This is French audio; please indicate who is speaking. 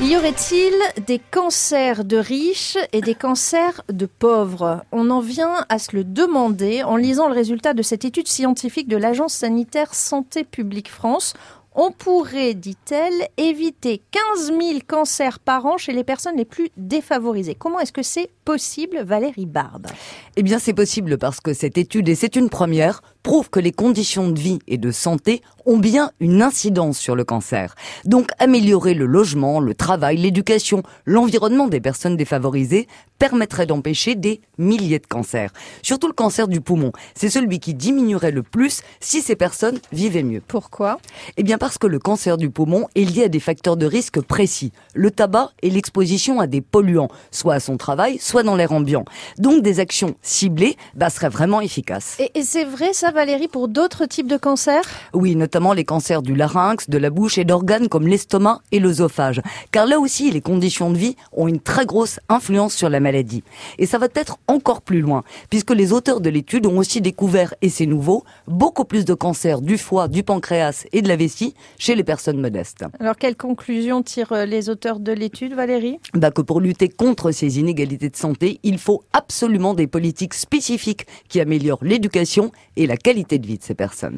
Speaker 1: Y aurait-il des cancers de riches et des cancers de pauvres? On en vient à se le demander en lisant le résultat de cette étude scientifique de l'Agence sanitaire Santé publique France. On pourrait, dit-elle, éviter 15 000 cancers par an chez les personnes les plus défavorisées. Comment est-ce que c'est possible, Valérie Barbe?
Speaker 2: Eh bien, c'est possible parce que cette étude, et c'est une première, prouve que les conditions de vie et de santé ont bien une incidence sur le cancer. Donc, améliorer le logement, le travail, l'éducation, l'environnement des personnes défavorisées permettrait d'empêcher des milliers de cancers. Surtout le cancer du poumon. C'est celui qui diminuerait le plus si ces personnes vivaient mieux.
Speaker 1: Pourquoi?
Speaker 2: Eh bien, parce que le cancer du poumon est lié à des facteurs de risque précis. Le tabac et l'exposition à des polluants, soit à son travail, soit dans l'air ambiant. Donc, des actions ciblées seraient vraiment efficaces.
Speaker 1: Et c'est vrai, ça, Valérie, pour d'autres types de cancers?
Speaker 2: Oui, notamment les cancers du larynx, de la bouche et d'organes comme l'estomac et l'œsophage. Car là aussi, les conditions de vie ont une très grosse influence sur la maladie. Et ça va être encore plus loin, puisque les auteurs de l'étude ont aussi découvert, et c'est nouveau, beaucoup plus de cancers du foie, du pancréas et de la vessie chez les personnes modestes.
Speaker 1: Alors, quelles conclusions tirent les auteurs de l'étude, Valérie?
Speaker 2: Que pour lutter contre ces inégalités de santé, il faut absolument des politiques spécifiques qui améliorent l'éducation et la qualité de vie de ces personnes.